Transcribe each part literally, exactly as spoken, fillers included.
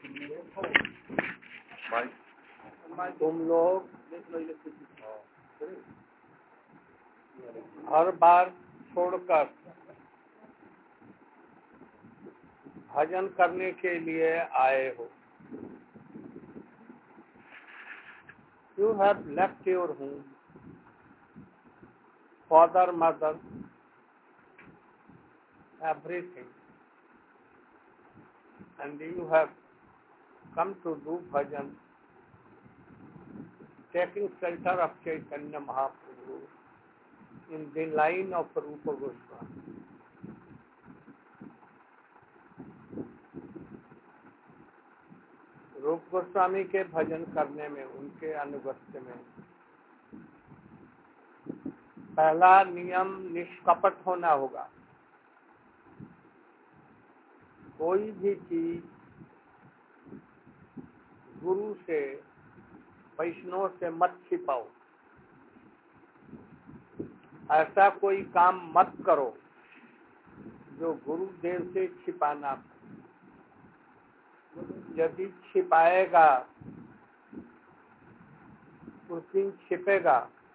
तुम लोग हर बार छोड़कर भजन करने के लिए आए हो। You have left your home, father, mother, everything, and you have come to do bhajan, taking shelter of Chaitanya Mahaprabhu in the line of Rupa Goswami. रूप गोस्वामी के भजन करने में, उनके अनुगत्य में पहला नियम निष्कपट होना होगा। कोई भी चीज गुरु से, वैष्णव से मत छिपाओ। ऐसा कोई काम मत करो जो गुरुदेव से छिपाना। यदि छिपाएगा उस दिन छिपेगा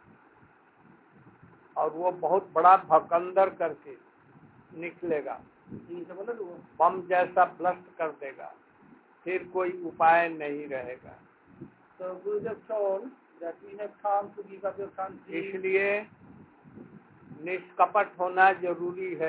और वो बहुत बड़ा भकंदर करके निकलेगा, बम जैसा ब्लास्ट कर देगा, फिर कोई उपाय नहीं रहेगा। So Gurudev told that we have come to give up your country. इसलिए निष्कपट होना जरूरी है।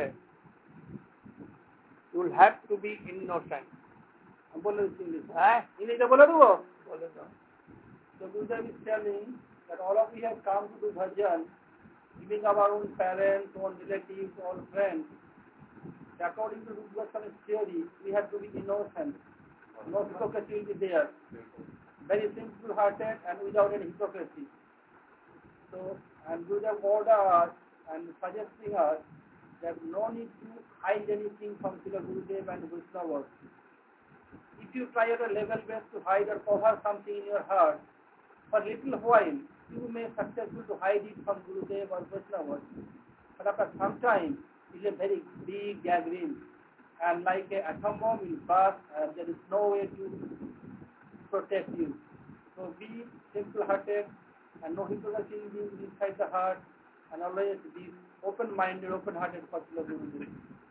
You'll have to be innocent. बोलो इंग्लिश बोलो दो बोलो दो। So Gurudev is telling that all of you have come to do bhajan, giving up our own parents, own relatives, own friends. According to Rupa Goswami's theory, we have to be innocent. No hypocrisy will be there. Very simple-hearted and without any hypocrisy. So, and Gurudev ordered us and suggesting us that no need to hide anything from Srila Gurudev and Vaishnavas. If you try at a level best to hide or cover something in your heart, for a little while, you may successful to hide it from Gurudev or Vaishnavas. But after some time, it is a very big gangrene. And like an atom bomb will burst, and there is no way to protect you. So be simple-hearted and no hypocrisy inside the heart, and always be open-minded, open-hearted for Srila Gurudev.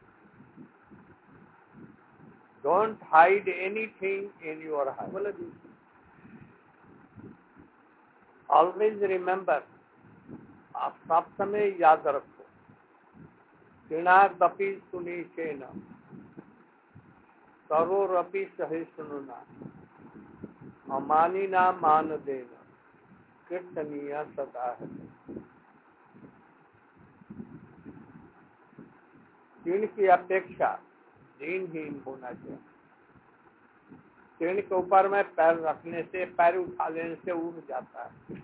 Don't hide anything in your heart. Always remember, आप सब समय याद रखो, किणादपि सुनिशेन करोरपि सहिष्णुना अमानिना मान देना कीर्तनीय सदा है। तीन की अपेक्षा दीनहीन होना चाहिए। तीन के ऊपर में पैर रखने से, पैर उठा लेने से उड़ जाता है,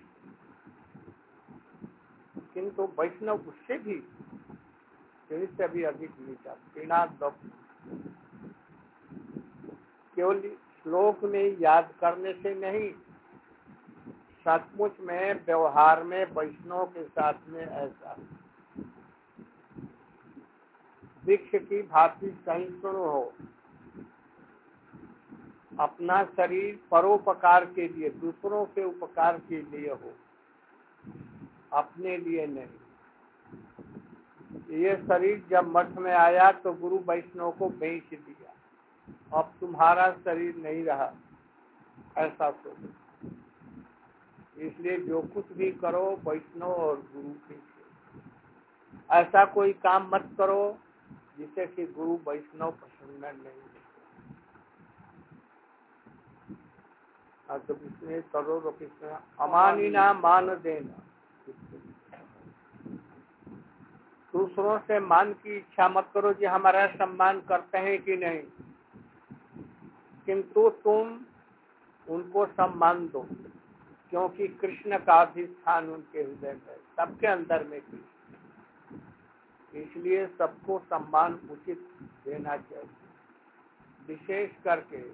किंतु वैष्णव उससे भी तीन से भी अधिक नीचा। तीना दप केवल श्लोक में याद करने से नहीं, सचमुच में व्यवहार में वैष्णव के साथ में ऐसा वृक्ष की भांति सहिष्णु हो। अपना शरीर परोपकार के लिए, दूसरों के उपकार के लिए हो, अपने लिए नहीं। ये शरीर जब मठ में आया तो गुरु वैष्णव को बेच दिया, अब तुम्हारा शरीर नहीं रहा, ऐसा सोचो। इसलिए जो कुछ भी करो वैष्णव और गुरु के, ऐसा कोई काम मत करो जिससे कि गुरु वैष्णव प्रसन्न नहीं। तो इसमें करो कृष्ण अमानिना मान देना। दूसरों से मान की इच्छा मत करो जी हमारा सम्मान करते हैं कि नहीं, किंतु तुम उनको सम्मान दो, क्योंकि कृष्ण का अधिष्ठान उनके हृदय में, सबके अंदर में कृष्ण, इसलिए सबको सम्मान उचित देना चाहिए। विशेष करके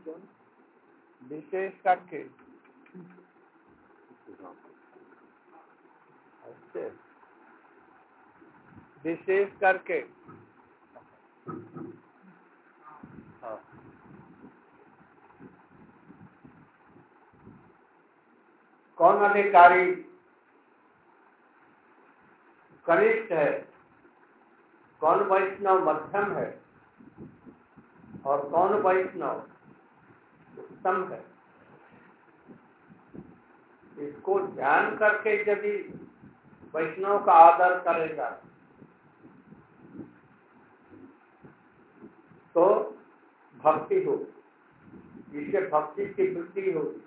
विशेष करके विशेष करके हाँ कौन अधिकारी कनिष्ठ है, कौन वैष्णव मध्यम है और कौन वैष्णव उत्तम है, इसको ध्यान करके यदि वैष्णव का आदर करेगा तो भक्ति होगी, इससे भक्ति की वृद्धि होगी।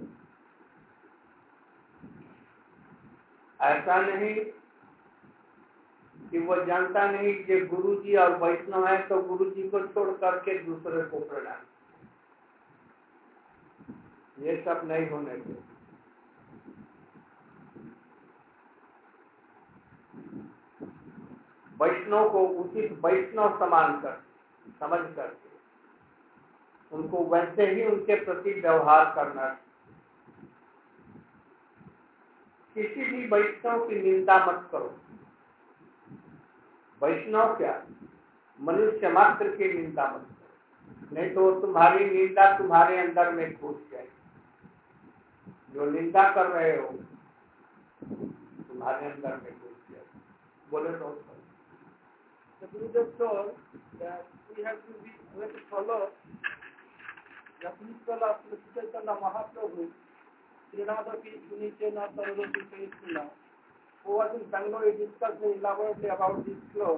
ऐसा नहीं कि वो जानता नहीं कि गुरु जी और वैष्णव है तो गुरु जी को छोड़ करके दूसरे को प्रणाम, ये सब नहीं होने के। वैष्णव को उचित वैष्णव समान कर समझ करके उनको वैसे ही उनके प्रति व्यवहार करना। किसी भी वैष्णव की निंदा मत करो। वैष्णव क्या मनुष्य मात्र की निंदा मत करो, नहीं तो तुम्हारी निंदा तुम्हारे अंदर में घुस जाए। जो निंदा कर रहे हो तुम्हारे अंदर में घुस जाए। बोले तो The Buddha told that we have to be we have to follow the principle of Chaitanya Mahaprabhu, Srinadapi Sunichena Sarvati Krishna, who was in Bangalore. He discussed elaborately about this slope.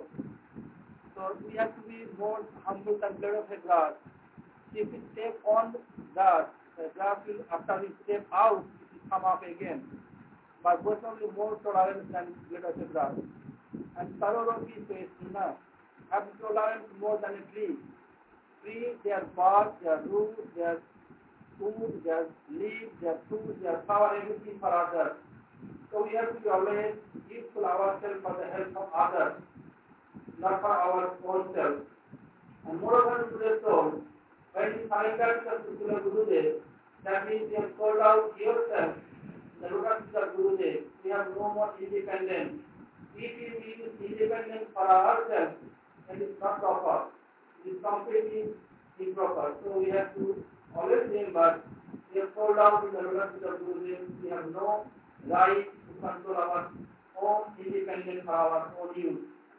So we have to be more humble and glad of a glass. If we step on that, the glass will, after we step out, it will come up again. But both only more tolerance than glad of a glass. And Sarvati Krishna have tolerance more than a tree. Trees, their bark, their roots, their food, their leaves, their fruit, their flower, everything for others. So we have to be always useful ourselves for the help of others, not for our own self. And moreover, Buddha told, when you surrender to the Srila Gurudev, that means you have sold out yourself in the lotus feet of Gurudev. We have no more independence. If we use independence for ourselves, then it's not proper. It is completely improper. So we have to always remember, we have sold out in the lotus feet of Gurudev. We have no right to control our own independence for our own use.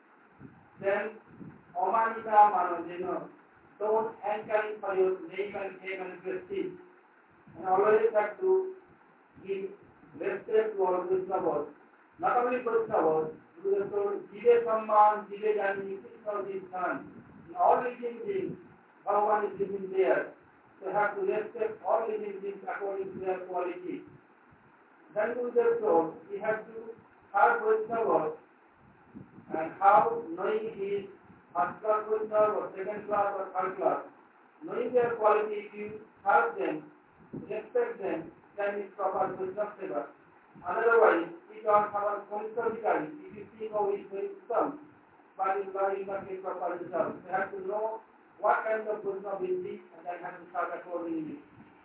Then, Omanita Manojena, don't hankering for your name and fame and prestige. And always have to give respect to our Vaishnavas. Not only Vaishnavas, Buddha told, Jive Samman, Jive Jani, Krishna is Son. In all living beings, Bhagavan is living there. So have to respect all living beings according to their quality. Then Buddha told, we have to have Vaishnavas. And how knowing his first class Vaishnava or second class or third class, knowing their quality, if you have them, respect them, then it's proper Vaishnava seva. Otherwise, if you are someone conservative, if you think, oh, it's very some, but you will not get proper results. You have to know what kind of Vaishnava will be, and then have to start accordingly.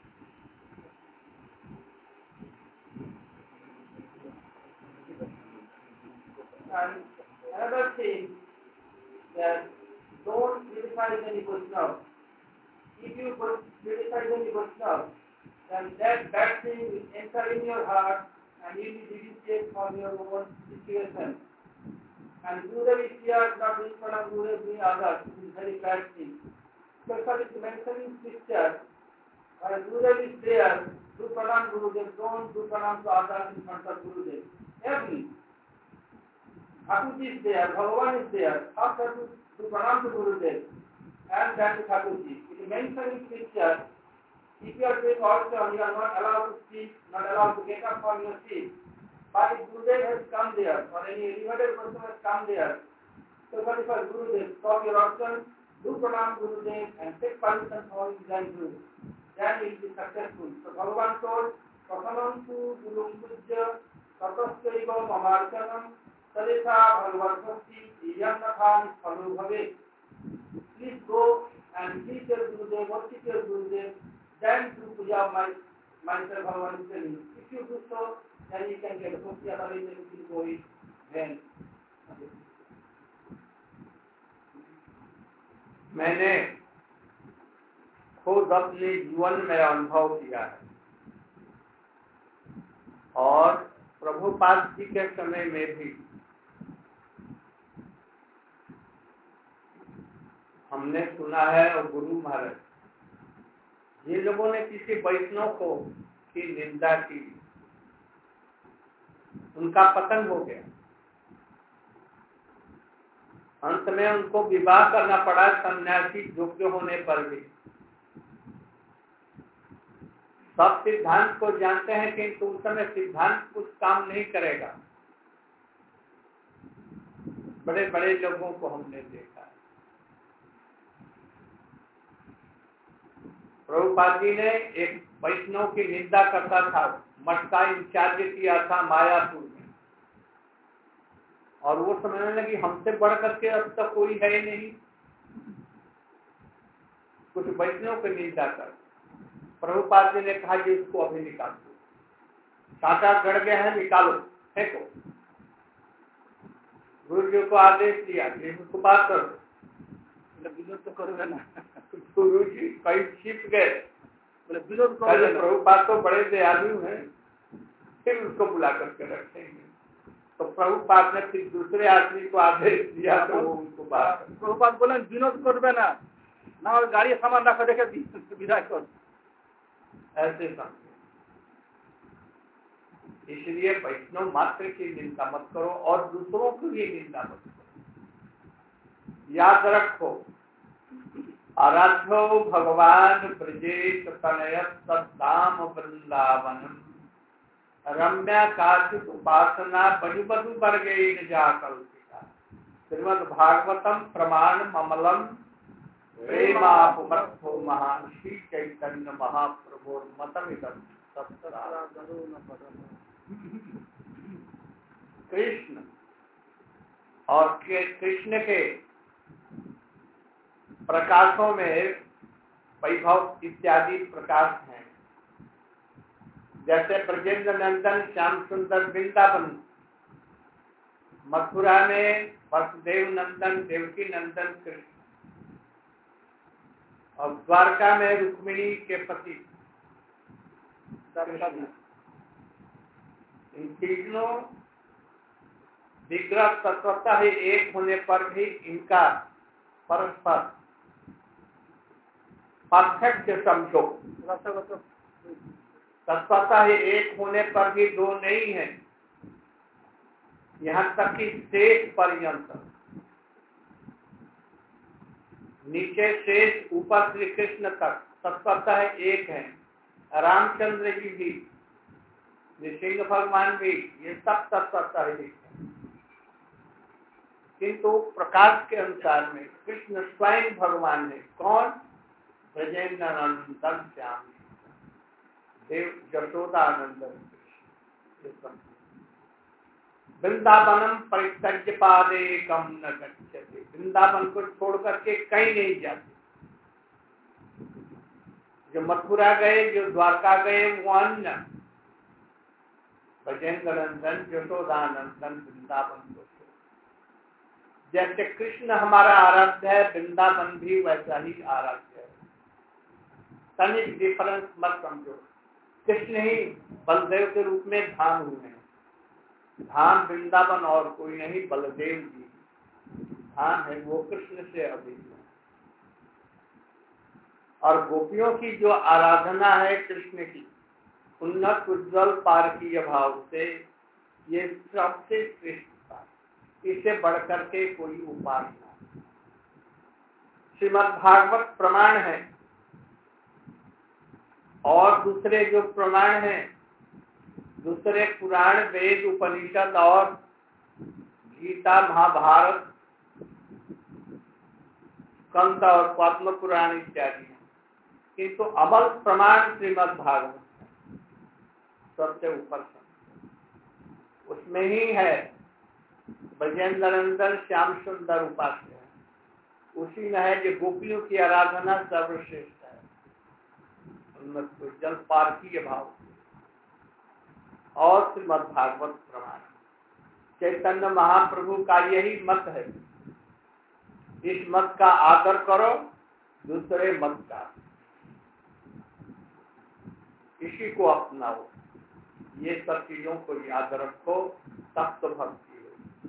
And another thing, that don't criticize any Vaishnava. If you criticize any Vaishnava, then that bad thing will enter in your heart and you will deviate from your own situation. And Gurudev is here not doing fun of Gurudev doing others. It is very bad thing. Especially to mention in scripture, when Gurudev is there, do pranam Gurudev, don't do pranam to others in front of Gurudev. Every Thakurji is there, Bhagavan is there, first have to do pranam to Gurudev, and then to Thakurji. It is mentioned in scripture, if you are doing also, you are not allowed to speak, not allowed to get up from your seat. But if Gurudev has come there, or any elevated person has come there, so what if a Gurudev, stop your action, do pranam Gurudev, and take permission from his then do. Then you will be successful. So Bhagavan told, Prasanam tu Gurung Pujya, Tatasthaiva Mamarchanam, Tadesha Bhagavatvasti, Iyannatha Nisphalu Bhave. Please go and teach your Gurudev, worship your Gurudev, then through puja of my myself Bhagavan is telling, if you do so, then you can get bhakti available in Gori, then. मैंने खुद अपने जीवन में अनुभव किया है और प्रभुपाद जी के समय में भी हमने सुना है और गुरु महाराज जिन लोगों ने किसी वैष्णव को की निंदा की उनका पतन हो गया, अंत में उनको विवाह करना पड़ा सन्यासी योग्य होने पर भी। सब सिद्धांत को जानते हैं किंतु उस समय सिद्धांत कुछ काम नहीं करेगा। बड़े बड़े लोगों को हमने देखा। प्रभुपाद जी ने एक वैष्णव की निंदा करता था, मठ का इंचार्ज किया था मायापुर में, और वो समझने लगी हमसे बढ़ करके अब तक कोई है नहीं, कुछ वैष्णव की निंदा कर। प्रभुपाद जी ने कहा कि उसको अभी निकाल दो, कांटा गड़ गया है, निकालो, फेंको। गुरु जी को आदेश दिया कि उसको बात कर दो, विरोध तो करोगे ना। गुरु जी कई छिप गए, बोले विरोध करोगे। प्रभुपाद तो बड़े दयालु हैं, फिर उसको बुला करके रखेंगे। तो प्रभुपाद ने फिर दूसरे आदमी को आदेश दिया तो वो उनको बात। प्रभुपाद बोले विरोध करबे ना, ना गाड़ी सामान रखो देखे विदा कर, ऐसे समझे। इसलिए वैष्णव मात्र की निंदा मत करो और दूसरों की भी निंदा मत करो। याद रखो, आराध्यो भगवान ब्रजेश तनय सद्धाम वृंदावनम रम्या काचित उपासना बजु बधु वर्गे न जाकल्पिता। श्रीमद् भागवतम प्रमाण ममलम प्रेमापुमर्थो महान श्री चैतन्य महाप्रभु मतमिदं सत्तरा। कृष्ण और के कृष्ण के प्रकाशों में वैभव इत्यादि प्रकाश हैं। जैसे ब्रजेंद्र नंदन श्याम सुंदर वृंदावन, मथुरा में वसुदेव नंदन देवकी नंदन कृष्ण, और द्वारका में रुक्मिणी के पति कृष्ण। इन तीनों विग्रह तत्वतः ही एक होने पर भी इनका परस्पर परफेक्ट समझो। तत्वतः ही एक होने पर भी दो नहीं है, यहाँ तक कि शेष पर्यंत, नीचे शेष ऊपर श्री कृष्ण तक तत्वतः एक है। रामचंद्र जी भी, नृसिंह भगवान भी, ये सब तत्वतः एक है। किंतु प्रकाश के अनुसार में कृष्ण स्वयं भगवान है। कौन? ब्रजेंद्र नंदन श्याम देव यशोदानंदन कृष्ण। वृंदावनम परित्यज्य पादे कम न गच्छते। वृंदावन को छोड़ करके कहीं नहीं जाते। जो मथुरा गए, जो द्वारका गए, वो अन्य। ब्रजेंद्र नंदन यशोदानंदन वृंदावन को। जैसे कृष्ण हमारा आराध्य है, वृंदावन भी वैसा ही आराध्य है। तनिक डिफरेंस मत समझो। कृष्ण ही बलदेव के रूप में धाम हुए हैं। धाम वृंदावन और कोई नहीं, बलदेव जी धाम है, वो कृष्ण से अधिक है। और गोपियों की जो आराधना है कृष्ण की, उन्नत उज्ज्वल पारकीय भाव से, ये सबसे श्रेष्ठ, इससे बढ़कर के कोई उपासना। श्रीमद् भागवत प्रमाण है, और दूसरे जो प्रमाण हैं, दूसरे पुराण वेद उपनिषद और गीता महाभारत स्कंद और पद्म पुराण इत्यादि हैं। किंतु अमल प्रमाण श्रीमद् भागवत सबसे ऊपर से, उसमें ही है ब्रजेंद्र नंदन श्याम सुंदर उपास्य है। उसी में है कि गोपियों की आराधना सर्वश्रेष्ठ है। उन्नत को जल पारखी भाव। और श्रीमद् भागवत प्रमाण चैतन्य महाप्रभु का यही मत है, इस मत का आदर करो, दूसरे मत का, इसी को अपनाओ। ये सब चीजों को याद रखो, तब तो भक्ति हो।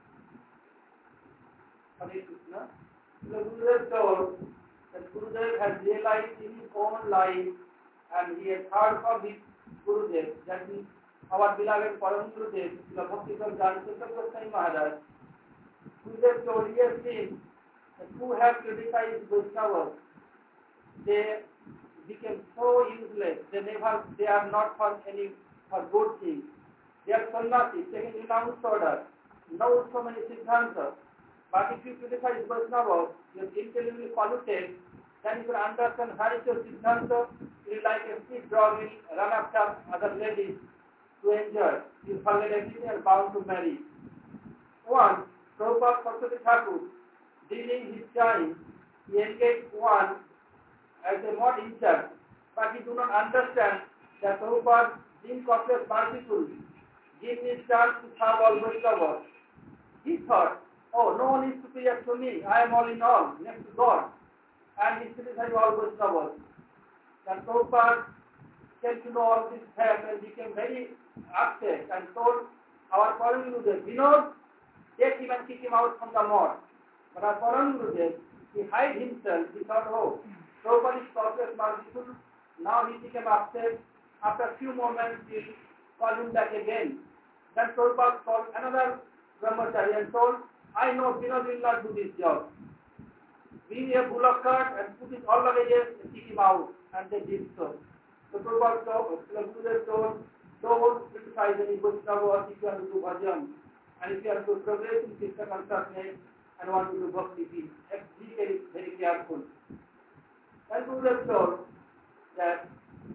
हरे Krishna. The Gurudev told that Gurudev has realized in his own life, and he has heard from his Gurudev, that is our beloved Param Gurudev, the Bhakti-Sar Jnana Goswami Maharaj. Gurudev told, he has seen that who have criticized Vaishnavas, they became so useless, they never, they are not for any, for good things. They are sannyasis, taking renounced order, know so many siddhantas. But if you criticize Vaishnavas, you are intellectually polluted, then you will understand Harishya Siddhanta, you will like a street dog, will run after other ladies to enjoy. You forget everything and bound to marry. Once, Prabhupada Saraswati Thakur, during his time, he engaged one as a mod in church, but he do not understand that Prabhupada, being cautious, merciful, give me chance to serve all Vaishnavas. He thought, oh, no one is superior to me, I am all in all, next to God. And he criticized all Vaishnavas. And Prabhupada came to know all this fact and became very upset and told our Param Gurudev, Vinod, take him and kick him out from the mosque. But our Param Gurudev, he hid himself, he thought, oh, Prabhupada is cautious, merciful, now he became upset. After a few moments, he called him back again. Then Prabhupada called another Brahmachari and told, I know Vinod will not do this job. Bring a bullock cart and put it all luggages and kick him out. And they did so. So Prabhupada told, Gurudev told, don't criticize any Vaishnava if you want to do bhajan. And if you want to progress in Krishna consciousness and want to do bhakti, be very, very careful. And Gurudev told that,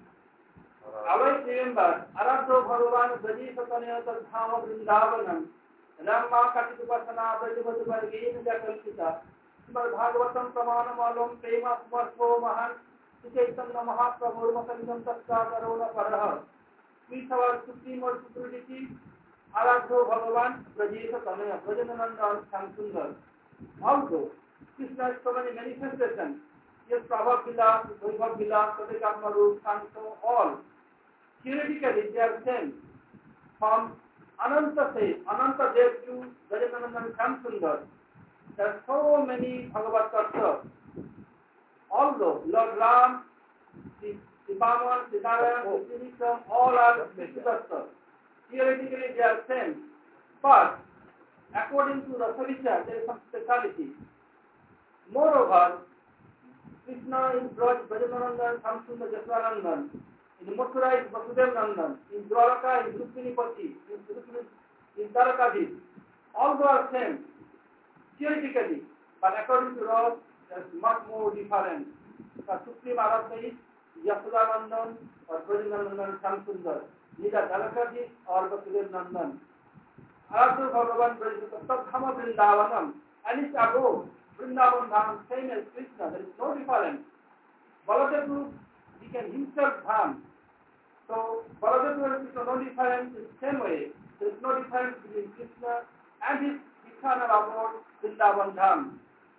always remember, Aradho Bhagavan Braji Satanya Tadhama Vrindavanam Ramma Katipasana Brajavatu Vargin Jakalpita Srimad Bhagavatam Pramanamalom Prema Smartho Mahan Chaitanya Mahaprabhu Makandam Tatta Karona Paraha. With our Supreme or Supremity, Aradho Bhagavan Braji Satanya Brajanananda Samsundar. Also, Krishna has so many manifestations. Yes, Prabhav Bila, Vaibhav Bila, Sadekatmaru, Santo, all. Theoretically, they are same. From Ananta says, Ananta Dev to Brajanananda Samsundar. There are so many Bhagavad Tattva. Although Lord Ram, Sibaman, Siddhartha, Siddhikam, all are Tattva. Theoretically, they are same. But according to Rasavichar, there is some speciality. Moreover, Krishna is Braj, Brajanananda, Samsundar, Jaswanandan. In Mathura is Vasudev Nandan. In Dwaraka is Rukminipati. In Tarakadis. All those are same. Theoretically. But according to Raj, there is much more different. The Supreme Aradha is Yasudanandan or Brajanandan Samsundar. Neither Tarakadis or Vasudev Nandan. Aradha Bhagavan Brajatadhama Vrindavanam. And it's above. Vrindavan Dham, same as Krishna. There is no difference. Baladev became himself Dham. So, Baladev and Krishna no difference in the same way. There is no difference between Krishna and his eternal abode, Vrindavan Dham.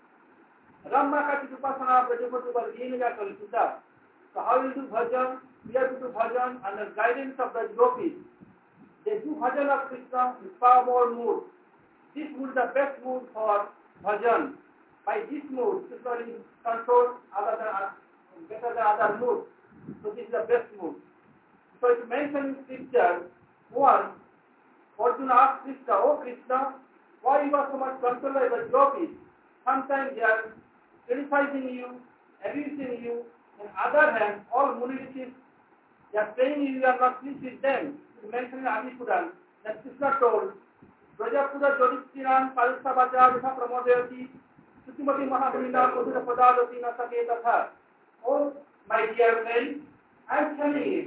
Ramma Katipasana Brajavatu Vargina Kalpita. So, how will you do bhajan? We have to do bhajan under guidance of the gopis. They do bhajan of Krishna with far more mood. This mood is the best mood for bhajan. By this mood, Krishna is controlled other than, better than other moods. So this is the best mood. So it's mentioned in scripture, one, Arjuna asked Krishna, oh Krishna, why you are so much controlled by the gopis? Sometimes they are criticizing you, abusing you. On the other hand, all munirishis, they are saying you are not pleased with them. It's mentioned in Adi Puran that Krishna told, Brajapuda Jodhistiran Palisa Bajravitha Pramodayati Sutimati Mahabhina Kodura Padadati Nasake Tatha. Oh, my dear friend, I am telling you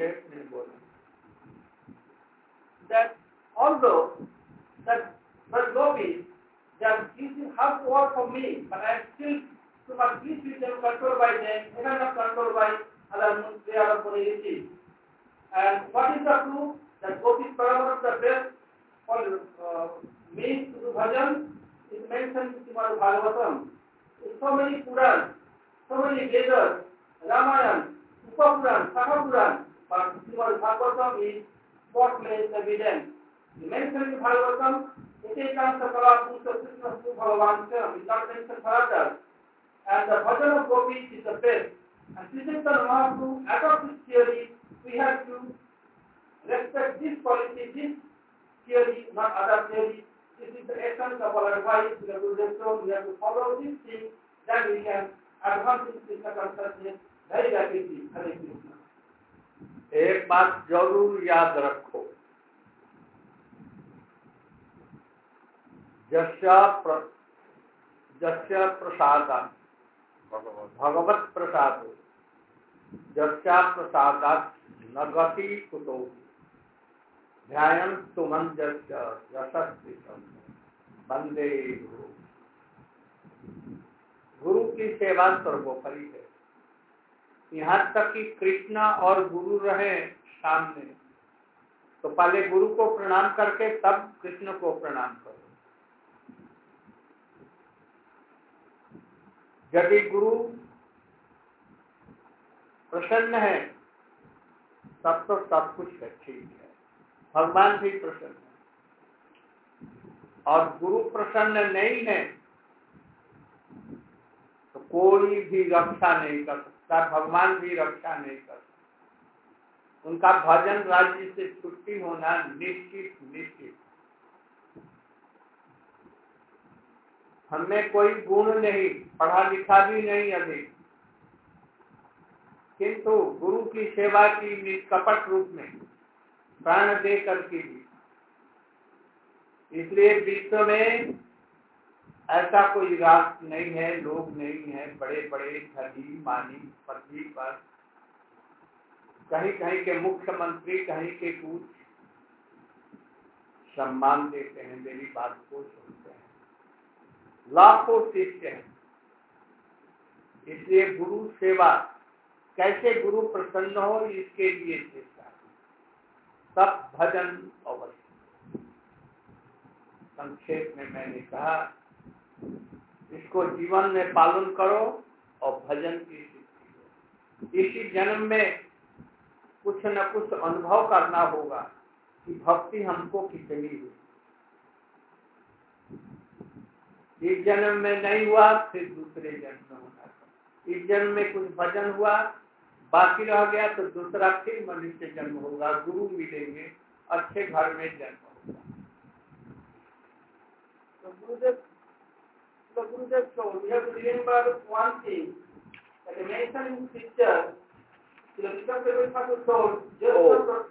that although that the gopis, they are using hard work for me, but I am still too much pleased with them, controlled by them, and I am not controlled by alam prayer Puriti. And what is the proof that Gopi Paramahansa the best for uh, means to do bhajan is mentioned in Srimad Bhagavatam. In so many Purans, so many Vedas, Ramayana, Upapuran, Sahapuran, but Srimad Bhagavatam is spotless evidence. The mention in Bhagavatam, it is answer Kala Pusa Krishna Su Bhagavan Shem, is not mentioned further. And the bhajan of Gopis is the best. And Sri Chaitanya Mahaprabhu, out of this theory, we have to respect this policy, this theory, not other theory. This is the essence of our advice. We have to respect, we have to follow this thing, then we can advance in Krishna consciousness very rapidly. Hare Krishna. एक बात जरूर याद रखो, जस्या प्र, जस्या प्रसादात् भगवत प्रसाद जस्या प्रसादात् न गति कुतो ध्यायं तुमं जस्य यशस्वितं वंदे गुरु। गुरु की सेवा सर्वोपरि है। यहाँ तक कि कृष्ण और गुरु रहे सामने तो पहले गुरु को प्रणाम करके तब कृष्ण को प्रणाम करो। यदि गुरु प्रसन्न है तब तो सब कुछ है, ठीक है, भगवान भी प्रसन्न है। और गुरु प्रसन्न नहीं है तो कोई भी रक्षा नहीं कर सकता, भगवान भी रक्षा नहीं कर सकता। उनका भजन राज्य से छुट्टी होना निश्चित निश्चित। हमें कोई गुण नहीं, पढ़ा लिखा भी नहीं अधिक, किंतु गुरु की सेवा की निष्कपट रूप में प्राण दे करके भी। इसलिए विश्व में ऐसा कोई राष्ट्र नहीं है, लोग नहीं है, बड़े बड़े धनी मानी पदवी पर, कहीं कहीं के मुख्यमंत्री, कहीं के कुछ सम्मान देते हैं, मेरी बात को सुनते हैं, लाखों शिष्य हैं। इसलिए गुरु सेवा कैसे गुरु प्रसन्न हो इसके लिए चेष्टा, सब भजन अवश्य। संक्षेप में मैंने कहा इसको जीवन में पालन करो और भजन की सिद्धि हो। इसी जन्म में कुछ न कुछ अनुभव करना होगा कि भक्ति हमको कितनी हुई। इस जन्म में नहीं हुआ फिर दूसरे जन्म में होना। इस जन्म में कुछ भजन हुआ, बाकी रह गया तो दूसरा फिर मनुष्य जन्म होगा, गुरु मिलेंगे, अच्छे घर में जन्म होगा। So Gurudev, the Gurudev told, we have to remember one thing, that the mention in scripture, the Vikas Thakur told, just oh.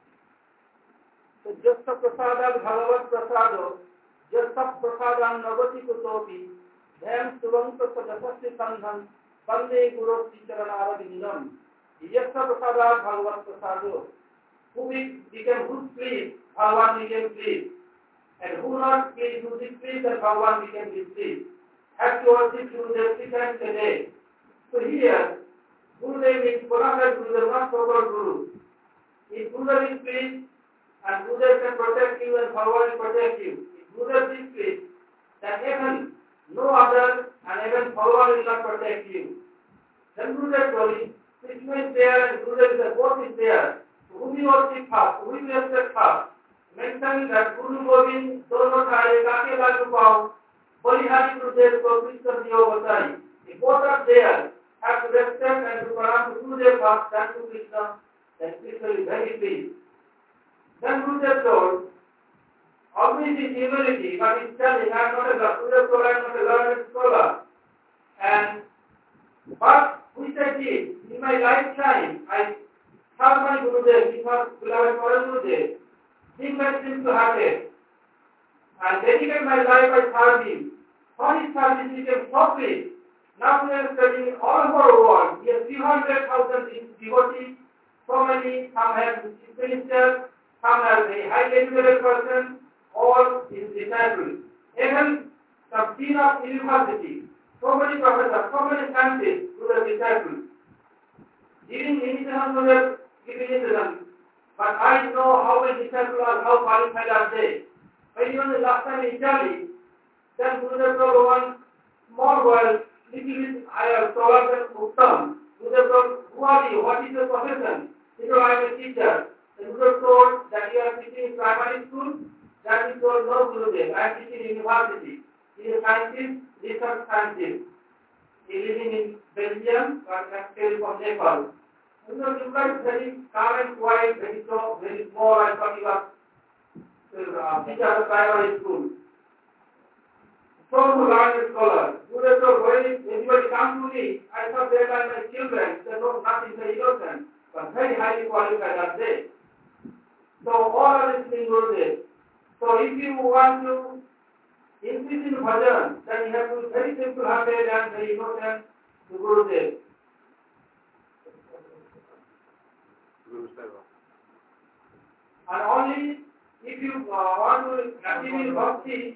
just prasada bhagavat prasado, just prasadam navati kutopi, dhyam suvanta sajasasti sandham, bande guru charanara vindam. Just prasada bhagavat prasado, who became who's pleased, Bhagavan became pleased. And who not pleased, who displeased, and Bhagavan became displeased. Have to worship Gurudev three times a day. So here, Gurudev is Purana Gurudev, not proper Guru. If Gurudev is pleased, and Gurudev can protect you, and Bhagavan will protect you. If Gurudev is pleased, then even no other, and even Bhagavan will not protect you. Then Gurudev told him, Krishna is there, and Gurudev is there, both is there. So whom you worship first, whom you respect first? Mentioned that Guru Govind dono thare kake lagu pao, Bolihari Gurudev ko Krishna diyo batai. If both are there, have to respect and to pranam to Gurudev first, then to Krishna, then Krishna is very pleased. Then Gurudev told, always is humility, but he's telling, I am not a Gurudev scholar, I am not a learned scholar. And, but, which I did, in my lifetime, I served my Gurudev, he was beloved for Gurudev. Sing my sins to hearted, and dedicate my life by serving. For his service became so great. Now we are studying all over the world. We have three hundred thousand devotees, so many, some have chief ministers, some have very high educated person, all his disciples. Even some dean of university, so many professors, so many scientists who are disciples. Giving initiation for the giving initiation. But I know how many disciples are, how qualified are they. When you were the last time in Italy, then Gurudev told one small boy, little bit higher, taller than Uttam. Gurudev told, who are you? What is your profession? He told, I am a teacher. The Gurudev told that you are teaching in primary school. That he told, no Gurudev, I am teaching in university. He is a scientist, research scientist. He is living in Belgium, but actually from Nepal. You know, you guys very calm and quiet, very slow, very small. I thought you are uh, teacher of primary school. So who learned a scholar. Buddha told, when anybody comes to me, I thought they are my children. They know nothing, they innocent, but very highly qualified are they. So all are listening Gurudev. So if you want to increase in bhajan, then you have to be very simple hearted and very innocent to Gurudev. And only if you uh, want to achieve in bhakti,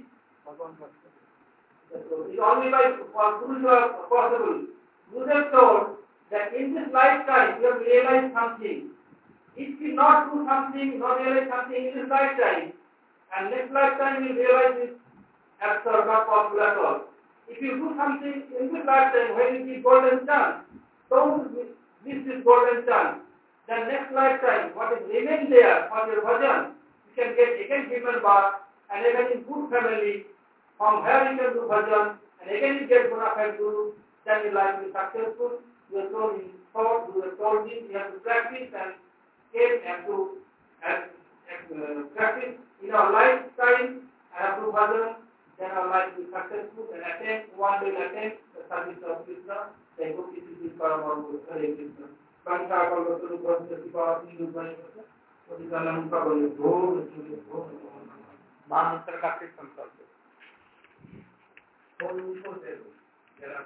it's only by Guru possible. Gurudev told that in this lifetime you have realized something. If you not do something, not realize something in this lifetime, and next lifetime you realize it's absurd, not possible at all. If you do something in this lifetime when you see golden chance, don't miss this golden chance. Then next lifetime, what is remain there for your bhajan, you can get again human birth and again in good family. From here you can do bhajan and again you get bona fide guru. Then your life will be successful. You are told in thought, you are told this, you have to practice and get and to and, uh, practice in our lifetime and have to bhajan. Then our life will be successful and attain one will attain the service of Krishna. Then go to the Paramount Hare Krishna. Kanka Kalvaturu Bhakti Pati Dubai Padisalam Kabali Bho Bho मंत्र का कीर्तन करते Bho